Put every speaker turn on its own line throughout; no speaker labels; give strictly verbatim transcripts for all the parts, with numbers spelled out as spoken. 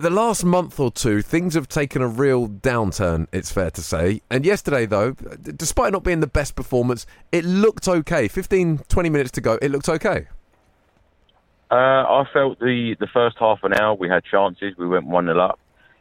the last month or two, things have taken a real downturn, it's fair to say. And yesterday, though, despite not being the best performance, it looked okay. fifteen, twenty minutes to go, it looked okay.
Uh, I felt the, the first half an hour we had chances. We went one nil up,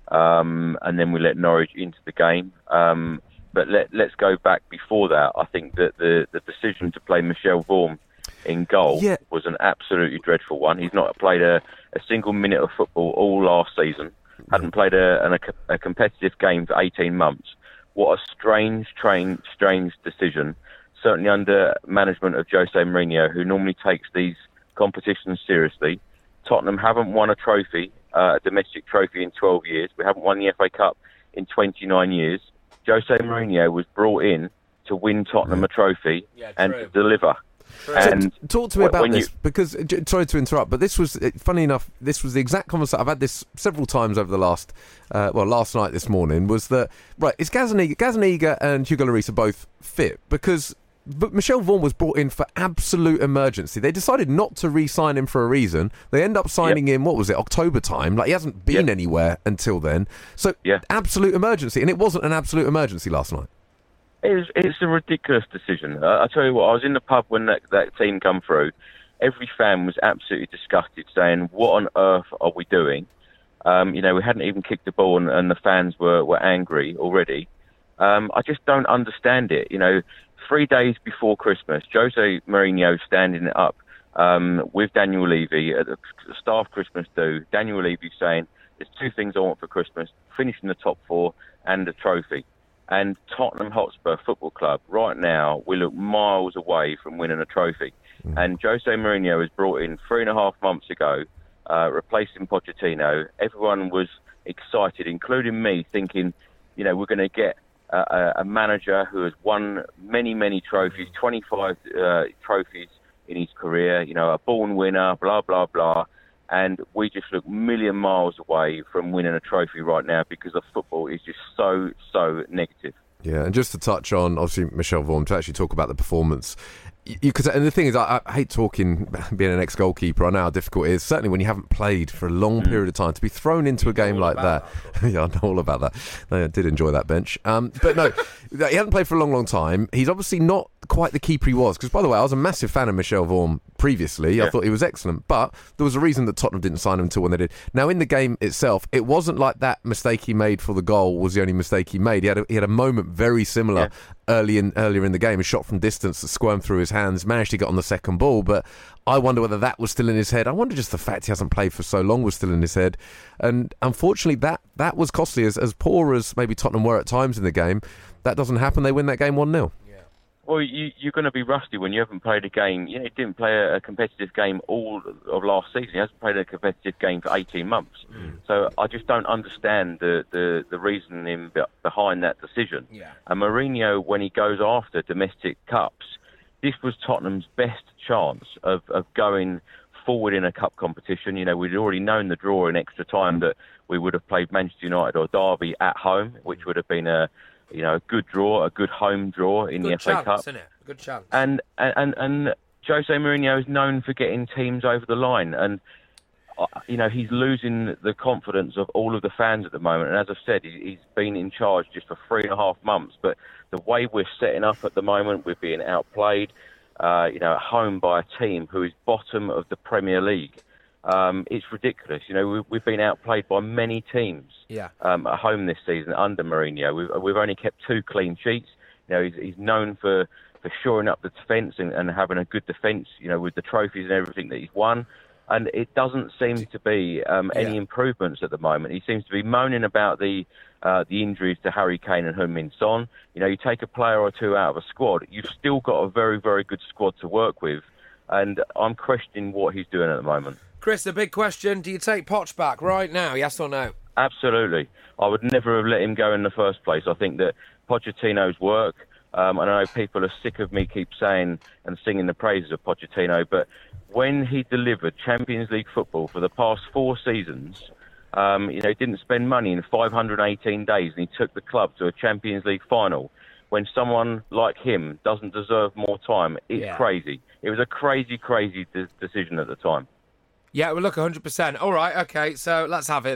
um, and then we let Norwich into the game. Um, but let, let's go back before that. I think that the, the decision to play Michel Vorm in goal
yeah.
was an absolutely dreadful one. He's not played a, a single minute of football all last season. Hadn't played a, an, a, a competitive game for eighteen months. What a strange, train, strange decision. Certainly under management of Jose Mourinho, who normally takes these competitions seriously. Tottenham haven't won a trophy, uh, a domestic trophy, in twelve years. We haven't won the F A Cup in twenty-nine years. Jose Mourinho was brought in to win Tottenham a trophy
yeah,
and to deliver.
And so, talk to me about this,
you...
because, sorry to interrupt, but this was, funny enough, this was the exact conversation. I've had this several times over the last, uh, well, last night, this morning, was that, right, is Gazaniga, Gazaniga and Hugo Lloris are both fit, because but Michel Vorm was brought in for absolute emergency. They decided not to re-sign him for a reason. They end up signing yep. him, what was it, October time? Like, he hasn't been yep. anywhere until then. So, yeah. absolute emergency, and it wasn't an absolute emergency last night.
It's, it's a ridiculous decision. Uh, I tell you what, I was in the pub when that, that team come through. Every fan was absolutely disgusted, saying, what on earth are we doing? Um, you know, we hadn't even kicked the ball, and, and the fans were, were angry already. Um, I just don't understand it. You know, three days before Christmas, Jose Mourinho standing up um, with Daniel Levy at the staff Christmas do. Daniel Levy saying, there's two things I want for Christmas, finishing the top four and a trophy. And Tottenham Hotspur Football Club, right now, we look miles away from winning a trophy. Mm. And Jose Mourinho was brought in three and a half months ago, uh, replacing Pochettino. Everyone was excited, including me, thinking, you know, we're going to get a, a manager who has won many, many trophies, twenty-five uh, trophies in his career, you know, a born winner, blah, blah, blah. And we just look a million miles away from winning a trophy right now because the football is just so, so negative.
Yeah, and just to touch on, obviously, Michel Vorm, to actually talk about the performance. You could, and the thing is, I, I hate talking, being an ex-goalkeeper, I know how difficult it is, certainly when you haven't played for a long period of time, to be thrown into you a game like that. that. Yeah, I know all about that. I did enjoy that bench. Um, but no, he hasn't played for a long, long time. He's obviously not quite the keeper he was, because, by the way, I was a massive fan of Michel Vorm previously. Yeah. I thought he was excellent, but there was a reason that Tottenham didn't sign him until when they did. Now, in the game itself, it wasn't like that mistake he made for the goal was the only mistake he made. He had a, he had a moment very similar yeah. early in earlier in the game, a shot from distance that squirmed through his hands, managed to get on the second ball, but I wonder whether that was still in his head. I wonder just the fact he hasn't played for so long was still in his head, and unfortunately that, that was costly. As, as poor as maybe Tottenham were at times in the game, that doesn't happen. They win that game one nil.
Well, you, you're going to be rusty when you haven't played a game. You know, he didn't play a, a competitive game all of last season. He hasn't played a competitive game for eighteen months. Mm. So I just don't understand the, the, the reasoning behind that decision. Yeah. And Mourinho, when he goes after domestic cups, this was Tottenham's best chance of, of going forward in a cup competition. You know, we'd already known the draw in extra time that we would have played Manchester United or Derby at home, which would have been a you know, a good draw, a good home draw in good the F A
chance,
Cup.
Isn't it? A good chance.
And, and, and Jose Mourinho is known for getting teams over the line. And, uh, you know, he's losing the confidence of all of the fans at the moment. And as I've said, he, he's been in charge just for three and a half months. But the way we're setting up at the moment, we're being outplayed, uh, you know, at home by a team who is bottom of the Premier League. Um, it's ridiculous. You know, we've, we've been outplayed by many teams
yeah.
um, at home this season under Mourinho. We've, we've only kept two clean sheets. You know, he's, he's known for, for shoring up the defence and, and having a good defence, you know, with the trophies and everything that he's won. And it doesn't seem to be um, any yeah. improvements at the moment. He seems to be moaning about the uh, the injuries to Harry Kane and Heung-min Son. You know, you take a player or two out of a squad, you've still got a very, very good squad to work with. And I'm questioning what he's doing at the moment.
Chris, the big question, do you take Poch back right now, yes or no?
Absolutely. I would never have let him go in the first place. I think that Pochettino's work, um, and I know people are sick of me keep saying and singing the praises of Pochettino, but when he delivered Champions League football for the past four seasons, um, you know, he didn't spend money in five hundred eighteen days, and he took the club to a Champions League final. When someone like him doesn't deserve more time, it's yeah. crazy. It was a crazy, crazy de- decision at the time.
Yeah, well, look, one hundred percent. All right, OK, so let's have it then.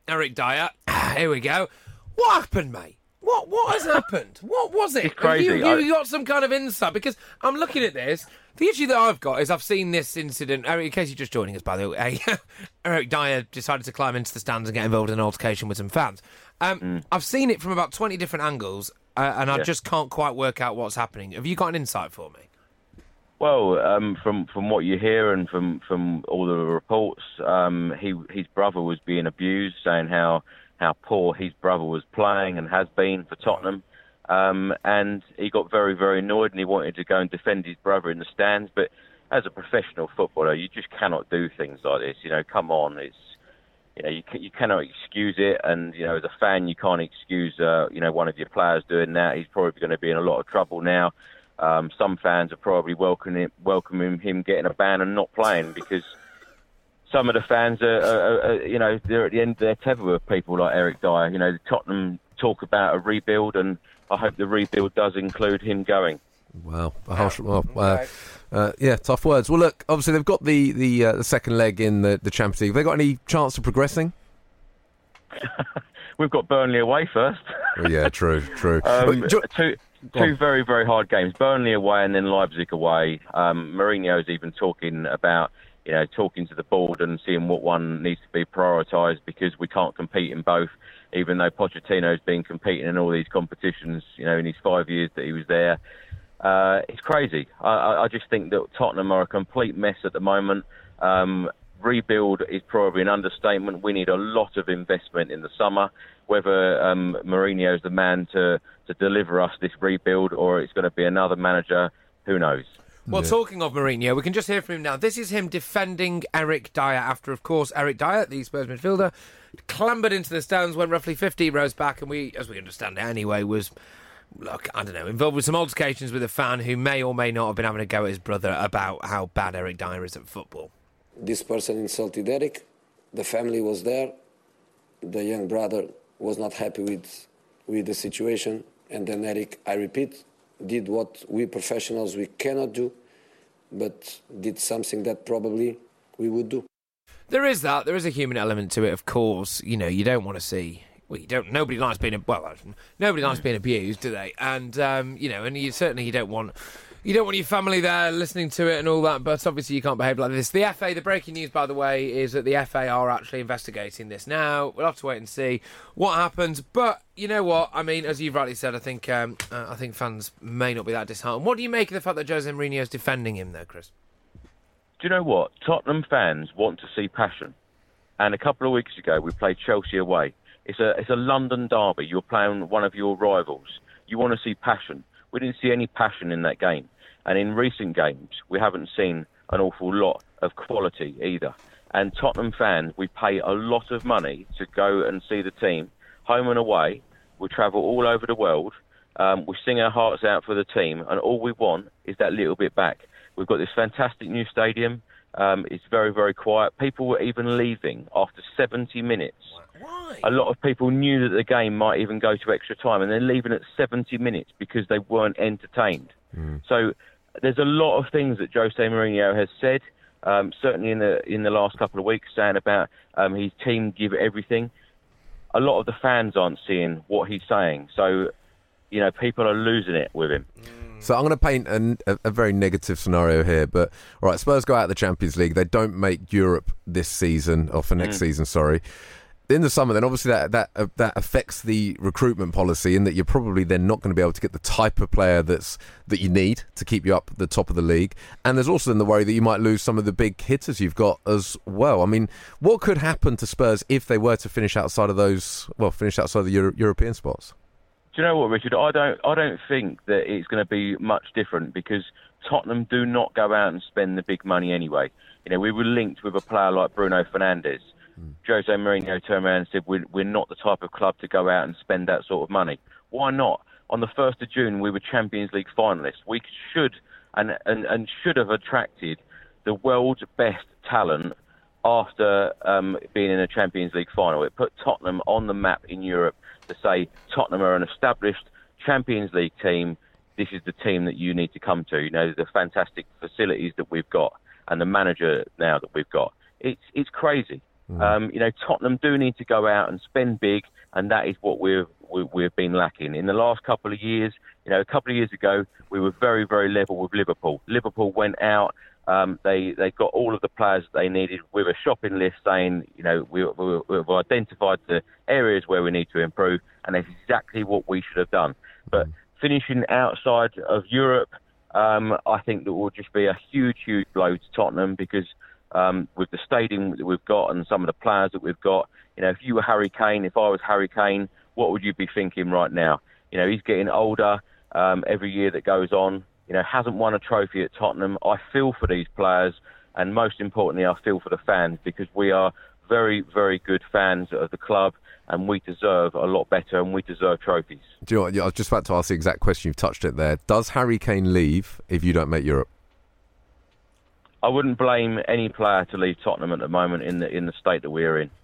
Eric Dyer. Here we go. What happened, mate? What what has happened? What was it?
It's crazy.
Have you, you got some kind of insight? Because I'm looking at this. The issue that I've got is I've seen this incident. In case you're just joining us, by the way, Eric Dyer decided to climb into the stands and get involved in an altercation with some fans. Um, mm. I've seen it from about twenty different angles, uh, and I yeah. just can't quite work out what's happening. Have you got an insight for me?
Well, um, from from what you hear and from, from all the reports, um, he his brother was being abused, saying how how poor his brother was playing and has been for Tottenham. Um, and he got very, very annoyed and he wanted to go and defend his brother in the stands. But as a professional footballer, you just cannot do things like this. You know, come on, it's you know you you cannot excuse it. And you know, as a fan, you can't excuse uh, you know one of your players doing that. He's probably going to be in a lot of trouble now. Um, some fans are probably welcoming welcoming him getting a ban and not playing because some of the fans are, are, are you know they're at the end of their tether with people like Eric Dyer. You know, the Tottenham talk about a rebuild and I hope the rebuild does include him going.
Wow. Well, uh, uh, yeah, tough words. Well, look, obviously they've got the the, uh, the second leg in the, the Champions League. Have they got any chance of progressing?
We've got Burnley away first.
Well, yeah, true, true.
um,
but, jo-
two two very, very hard games. Burnley away and then Leipzig away. Um, Mourinho's even talking about, you know, talking to the board and seeing what one needs to be prioritised because we can't compete in both. Even though Pochettino's been competing in all these competitions, you know, in his five years that he was there. Uh, it's crazy. I, I just think that Tottenham are a complete mess at the moment. Um, rebuild is probably an understatement. We need a lot of investment in the summer. Whether um, Mourinho's the man to, to deliver us this rebuild or it's going to be another manager, who knows?
Well, yeah. Talking of Mourinho, we can just hear from him now. This is him defending Eric Dyer after, of course, Eric Dyer, the Spurs midfielder, clambered into the stands, went roughly fifty rows back, and we, as we understand it anyway, was, look, I don't know, involved with some altercations with a fan who may or may not have been having a go at his brother about how bad Eric Dyer is at football.
This person insulted Eric. The family was there. The young brother was not happy with with the situation. And then Eric, I repeat, did what we professionals we cannot do, but did something that probably we would do.
There is that. There is a human element to it, of course. You know, you don't want to see. Well, you don't. Nobody likes being well. Nobody likes being abused, do they? And um, you know, and you certainly you don't want. You don't want your family there listening to it and all that, but obviously you can't behave like this. The F A, the breaking news, by the way, is that the F A are actually investigating this now. We'll have to wait and see what happens. But you know what? I mean, as you've rightly said, I think um, uh, I think fans may not be that disheartened. What do you make of the fact that Jose Mourinho is defending him there, Chris?
Do you know what? Tottenham fans want to see passion. And a couple of weeks ago, we played Chelsea away. It's a it's a London derby. You're playing one of your rivals. You want to see passion. We didn't see any passion in that game. And in recent games, we haven't seen an awful lot of quality either. And Tottenham fans, we pay a lot of money to go and see the team, home and away. We travel all over the world. Um, we sing our hearts out for the team. And all we want is that little bit back. We've got this fantastic new stadium. Um, it's very, very quiet. People were even leaving after seventy minutes.
Why?
A lot of people knew that the game might even go to extra time, and they're leaving at seventy minutes because they weren't entertained. Mm. So there's a lot of things that Jose Mourinho has said, um, certainly in the in the last couple of weeks, saying about um, his team give everything. A lot of the fans aren't seeing what he's saying. So, you know, people are losing it with him.
So I'm going to paint an, a, a very negative scenario here, but all right, Spurs go out of the Champions League. They don't make Europe this season, or for next mm. season, sorry. In the summer, then obviously that that uh, that affects the recruitment policy in that you're probably then not going to be able to get the type of player that's that you need to keep you up at the top of the league. And there's also then the worry that you might lose some of the big hitters you've got as well. I mean, what could happen to Spurs if they were to finish outside of those, well, finish outside the Euro- European spots?
Do you know what, Richard? I don't. I don't think that it's going to be much different because Tottenham do not go out and spend the big money anyway. You know, we were linked with a player like Bruno Fernandes. Mm. Jose Mourinho turned around and said, we're, we're not the type of club to go out and spend that sort of money. Why not? On the first of June, we were Champions League finalists. We should and, and, and should have attracted the world's best talent after um, being in a Champions League final. It put Tottenham on the map in Europe to say Tottenham are an established Champions League team. This is the team that you need to come to. You know, the fantastic facilities that we've got and the manager now that we've got. It's it's crazy. Mm. Um, you know, Tottenham do need to go out and spend big, and that is what we've we, we've been lacking in the last couple of years. You know, a couple of years ago, we were very, very level with Liverpool. Liverpool went out. Um, they they got all of the players they needed with a shopping list saying, you know, we, we, we've identified the areas where we need to improve, and that's exactly what we should have done. But finishing outside of Europe, um, I think that will just be a huge, huge blow to Tottenham because um, with the stadium that we've got and some of the players that we've got, you know, if you were Harry Kane, if I was Harry Kane, what would you be thinking right now? You know, he's getting older um, every year that goes on. You know, hasn't won a trophy at Tottenham. I feel for these players, and most importantly, I feel for the fans because we are very, very good fans of the club, and we deserve a lot better, and we deserve trophies.
Do you know what? I was just about to ask the exact question. You've touched it there. Does Harry Kane leave if you don't make Europe?
I wouldn't blame any player to leave Tottenham at the moment in the in the state that we're in.